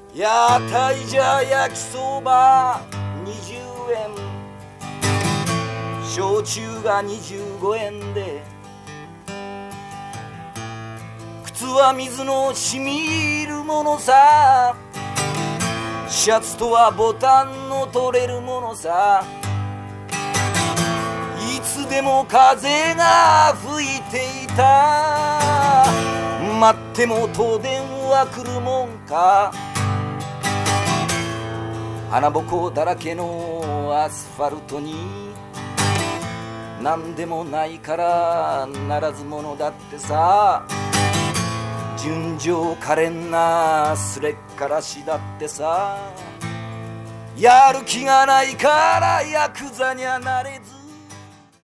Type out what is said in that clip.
屋台じゃ焼きそば20円、焼酎が25円で、靴は水のしみるものさ、シャツとはボタンの取れるものさ、いつでも風が吹いていた、待っても東電は来るもんか、穴ぼこだらけのアスファルトに何でもないからならず者だってさ、純情可憐なすれっからしだってさ、やる気がないからヤクザにはなれず